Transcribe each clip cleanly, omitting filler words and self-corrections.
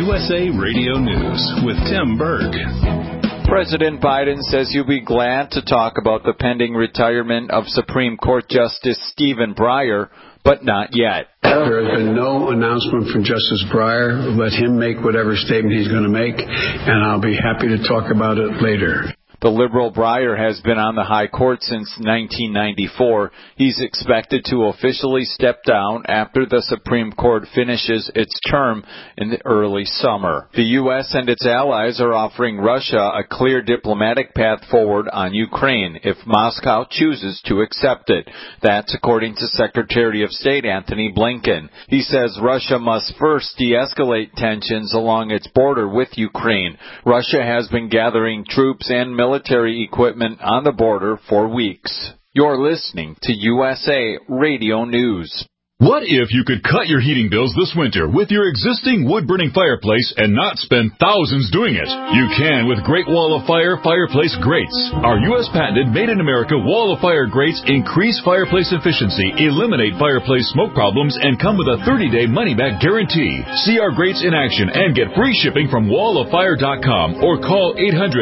USA Radio News with Tim Berg. President Biden says he'll be glad to talk about the pending retirement of Supreme Court Justice Stephen Breyer, but not yet. There has been no announcement from Justice Breyer. Let him make whatever statement he's going to make, and I'll be happy to talk about it later. The liberal Breyer has been on the high court since 1994. He's expected to officially step down after the Supreme Court finishes its term in the early summer. The U.S. and its allies are offering Russia a clear diplomatic path forward on Ukraine if Moscow chooses to accept it. That's according to Secretary of State Antony Blinken. He says Russia must first de-escalate tensions along its border with Ukraine. Russia has been gathering troops and military equipment on the border for weeks. You're listening to USA Radio News. What if you could cut your heating bills this winter with your existing wood-burning fireplace and not spend thousands doing it? You can with Great Wall of Fire fireplace grates. Our U.S. patented made-in-America Wall of Fire grates increase fireplace efficiency, eliminate fireplace smoke problems, and come with a 30-day money-back guarantee. See our grates in action and get free shipping from walloffire.com or call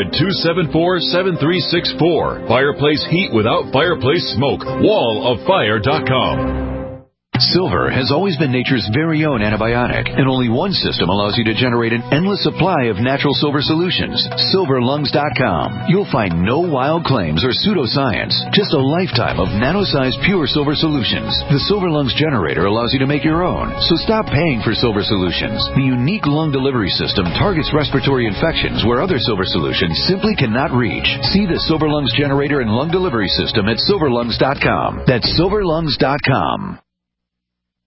800-274-7364. Fireplace heat without fireplace smoke. walloffire.com. Silver has always been nature's very own antibiotic, and only one system allows you to generate an endless supply of natural silver solutions. SilverLungs.com. You'll find no wild claims or pseudoscience, just a lifetime of nano-sized pure silver solutions. The Silver Lungs generator allows you to make your own, so stop paying for silver solutions. The unique lung delivery system targets respiratory infections where other silver solutions simply cannot reach. See the Silver Lungs generator and lung delivery system at SilverLungs.com. That's SilverLungs.com.